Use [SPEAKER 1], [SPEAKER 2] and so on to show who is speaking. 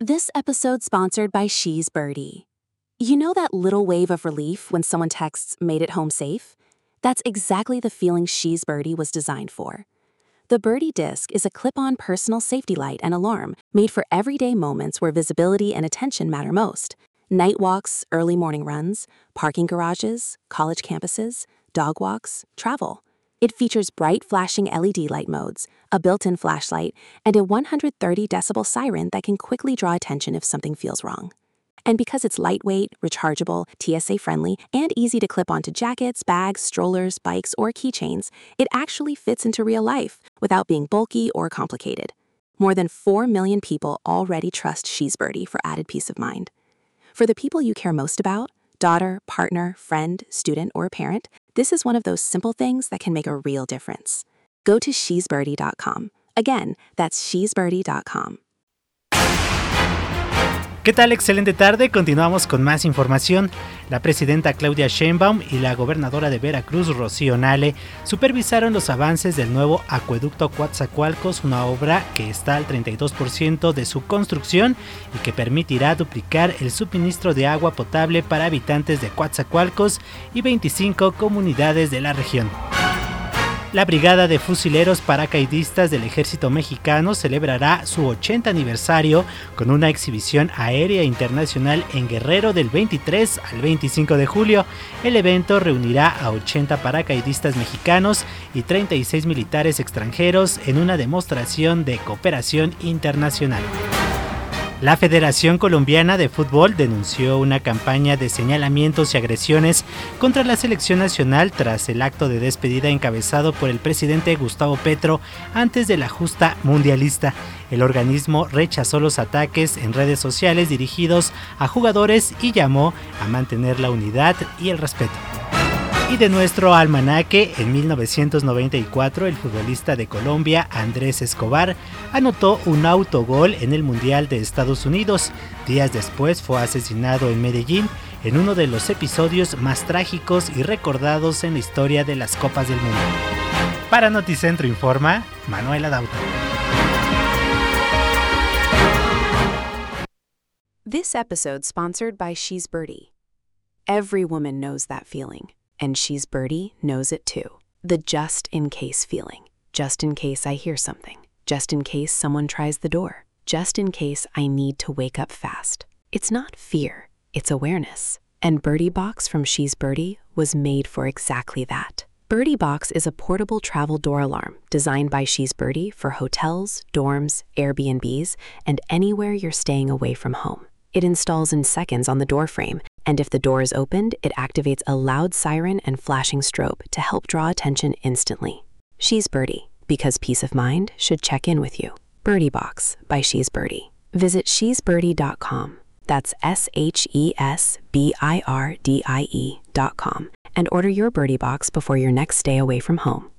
[SPEAKER 1] This episode sponsored by She's Birdie. You know that little wave of relief when someone texts, "Made it home safe"? That's exactly the feeling She's Birdie was designed for. The Birdie Disc is a clip-on personal safety light and alarm made for everyday moments where visibility and attention matter most. Night walks, early morning runs, parking garages, college campuses, dog walks, travel. It features bright flashing LED light modes, a built-in flashlight, and a 130 decibel siren that can quickly draw attention if something feels wrong. And because it's lightweight, rechargeable, TSA-friendly, and easy to clip onto jackets, bags, strollers, bikes, or keychains, it actually fits into real life without being bulky or complicated. More than 4 million people already trust She's Birdie for added peace of mind. For the people you care most about, daughter, partner, friend, student, or parent, this is one of those simple things that can make a real difference. Go to shesbirdie.com. Again, that's shesbirdie.com.
[SPEAKER 2] ¿Qué tal? Excelente tarde, continuamos con más información. La presidenta Claudia Sheinbaum y la gobernadora de Veracruz, Rocío Nale, supervisaron los avances del nuevo acueducto Coatzacoalcos, una obra que está al 32% de su construcción y que permitirá duplicar el suministro de agua potable para habitantes de Coatzacoalcos y 25 comunidades de la región. La Brigada de Fusileros Paracaidistas del Ejército Mexicano celebrará su 80 aniversario con una exhibición aérea internacional en Guerrero del 23 al 25 de julio. El evento reunirá a 80 paracaidistas mexicanos y 36 militares extranjeros en una demostración de cooperación internacional. La Federación Colombiana de Fútbol denunció una campaña de señalamientos y agresiones contra la selección nacional tras el acto de despedida encabezado por el presidente Gustavo Petro antes de la justa mundialista. El organismo rechazó los ataques en redes sociales dirigidos a jugadores y llamó a mantener la unidad y el respeto. Y de nuestro almanaque, en 1994, el futbolista de Colombia, Andrés Escobar, anotó un autogol en el Mundial de Estados Unidos. Días después fue asesinado en Medellín, en uno de los episodios más trágicos y recordados en la historia de las Copas del Mundo. Para Noticentro informa, Manuela Dauta.
[SPEAKER 1] This episode sponsored by She's Birdie. Every woman knows that feeling. And She's Birdie knows it too. The just-in-case feeling. Just in case I hear something. Just in case someone tries the door. Just in case I need to wake up fast. It's not fear, it's awareness. And Birdie Box from She's Birdie was made for exactly that. Birdie Box is a portable travel door alarm designed by She's Birdie for hotels, dorms, Airbnbs, and anywhere you're staying away from home. It installs in seconds on the door frame, and if the door is opened, it activates a loud siren and flashing strobe to help draw attention instantly. She's Birdie, because peace of mind should check in with you. Birdie Box by She's Birdie. Visit shesbirdie.com. That's shesbirdie.com and order your Birdie Box before your next stay away from home.